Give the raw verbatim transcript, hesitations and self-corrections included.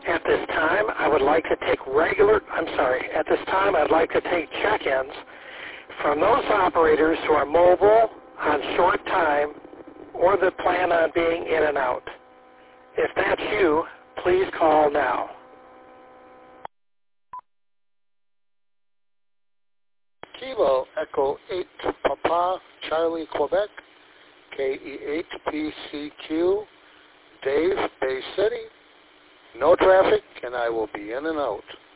At this time, I would like to take regular, I'm sorry, at this time I'd like to take check-ins from those operators who are mobile, on short time, or that plan on being in and out. If that's you, please call now. Kilo Echo eight Papa Charlie Quebec, K E eight P C Q, Dave, Bay City. No traffic, and I will be in and out.